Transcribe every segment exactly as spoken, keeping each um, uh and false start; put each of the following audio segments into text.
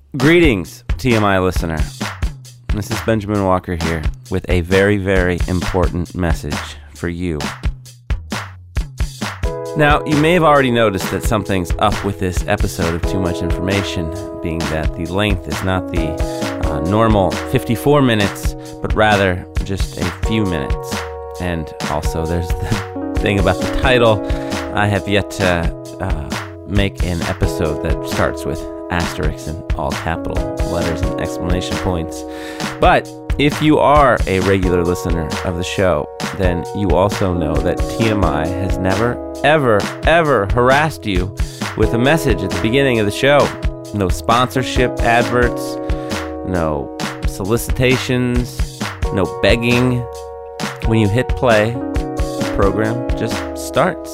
Greetings, T M I listener. This is Benjamin Walker here with a very, very important message for you. Now, you may have already noticed that something's up with this episode of Too Much Information, being that the length is not the uh, normal fifty-four minutes, but rather just a few minutes. And also, there's the thing about the title. I have yet to uh, make an episode that starts with asterisks and all capital letters and exclamation points. But if you are a regular listener of the show, then you also know that T M I has never, ever, ever harassed you with a message at the beginning of the show. No sponsorship adverts, no solicitations, no begging. When you hit play, the program just starts.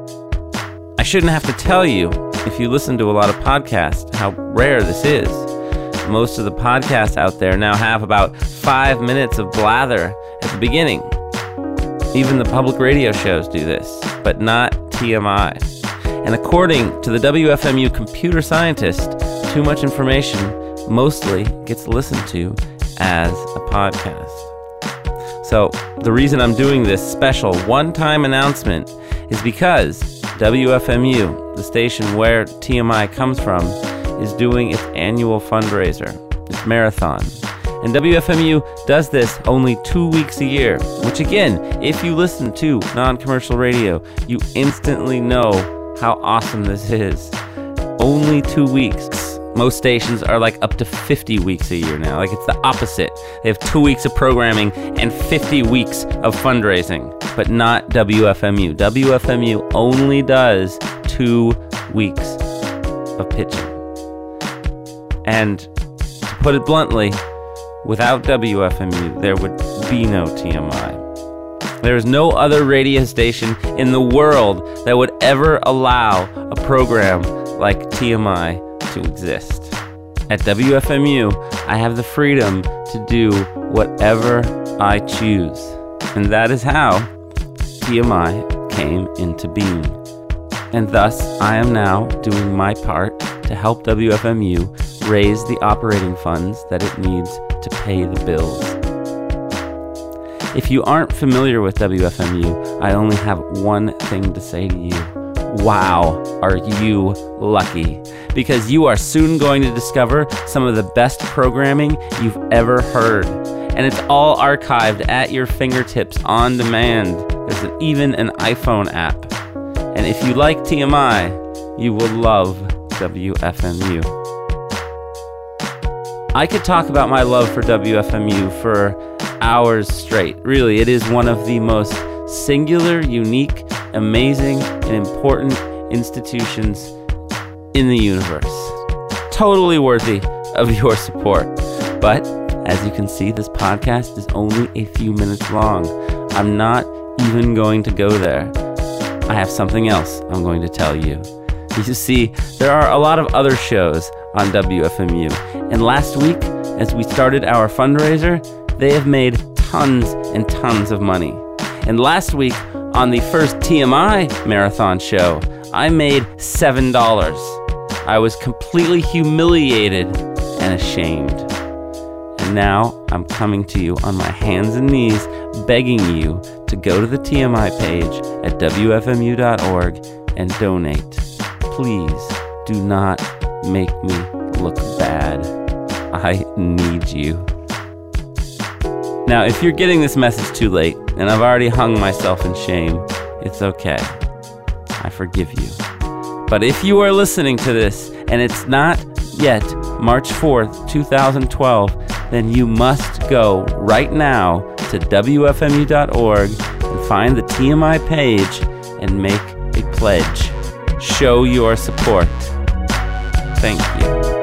I shouldn't have to tell you, if you listen to a lot of podcasts, how rare this is. Most of the podcasts out there now have about five minutes of blather at the beginning. Even the public radio shows do this, but not T M I. And according to the W F M U computer scientist, Too Much Information mostly gets listened to as a podcast. So the reason I'm doing this special one-time announcement is because W F M U, the station where T M I comes from, is doing its annual fundraiser, its marathon. And W F M U does this only two weeks a year, which again, if you listen to non-commercial radio, you instantly know how awesome this is. Only two weeks. Most stations are like up to fifty weeks a year now. Like it's the opposite. They have two weeks of programming and fifty weeks of fundraising, but not W F M U. W F M U only does two weeks of pitching. And to put it bluntly, without W F M U, there would be no T M I. There is no other radio station in the world that would ever allow a program like T M I to exist. At W F M U, I have the freedom to do whatever I choose. And that is how T M I came into being. And thus, I am now doing my part to help W F M U raise the operating funds that it needs to pay the bills. If you aren't familiar with W F M U, I only have one thing to say to you. Wow, are you lucky? Because you are soon going to discover some of the best programming you've ever heard. And it's all archived at your fingertips on demand. There's an, even an iPhone app. And if you like T M I, you will love W F M U. I could talk about my love for W F M U for hours straight. Really, it is one of the most singular, unique, amazing, and important institutions in the universe. Totally worthy of your support. But, as you can see, this podcast is only a few minutes long. I'm not even going to go there. I have something else I'm going to tell you. You see, there are a lot of other shows on W F M U. And last week, as we started our fundraiser, they have made tons and tons of money. And last week, on the first T M I marathon show, I made seven dollars. I was completely humiliated and ashamed. And now I'm coming to you on my hands and knees, begging you to go to the T M I page at W F M U dot org and donate. Please do not make me look bad. I need you. Now, if you're getting this message too late, and I've already hung myself in shame, it's okay. I forgive you. But if you are listening to this, and it's not yet March fourth, twenty twelve, then you must go right now to W F M U dot org and find the T M I page and make a pledge. Show your support. Thank you.